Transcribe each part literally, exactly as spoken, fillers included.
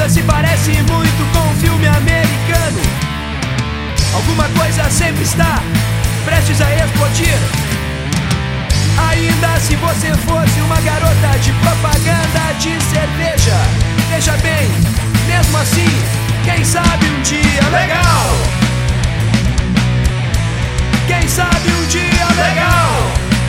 coisa se parece muito com um filme americano. Alguma coisa sempre está prestes a explodir. Ainda se você fosse uma garota de propaganda de cerveja, veja bem, mesmo assim, quem sabe um dia legal. Quem sabe um dia legal.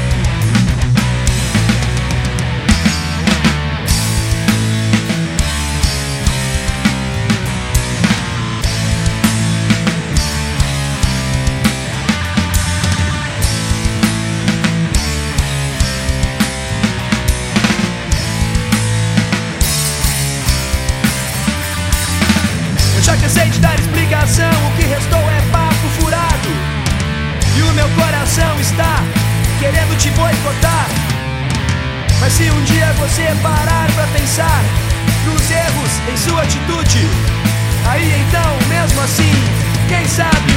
Já cansei de dar explicação, o que restou é papo furado. E o meu coração está querendo te boicotar. Mas se um dia você parar pra pensar nos erros em sua atitude, aí então, mesmo assim, quem sabe